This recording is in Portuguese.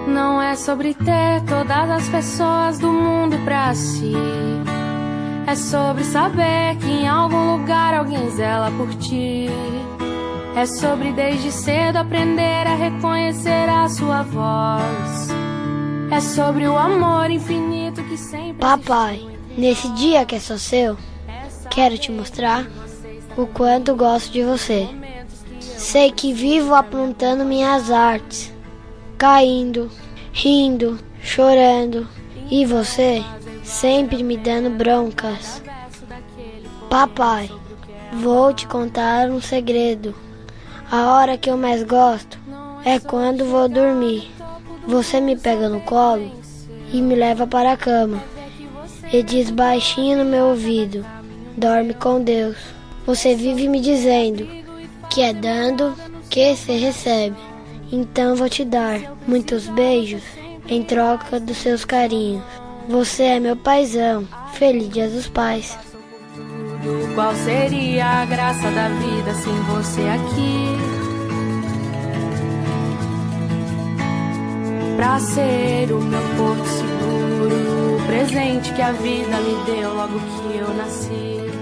Não é sobre ter todas as pessoas do mundo pra si. É sobre saber que em algum lugar alguém zela por ti. É sobre desde cedo aprender a reconhecer a sua voz. É sobre o amor infinito que sempre... Papai, nesse dia que é só seu, quero te mostrar o quanto gosto de você. Sei que vivo aprontando minhas artes, caindo, rindo, chorando, e você sempre me dando broncas. Papai, vou te contar um segredo. A hora que eu mais gosto é quando vou dormir. Você me pega no colo e me leva para a cama e diz baixinho no meu ouvido: dorme com Deus. Você vive me dizendo que é dando que se recebe. Então vou te dar muitos beijos em troca dos seus carinhos. Você é meu paizão. Feliz Dia dos Pais. Qual seria a graça da vida sem você aqui? Pra ser o meu porto seguro, o presente que a vida me deu logo que eu nasci.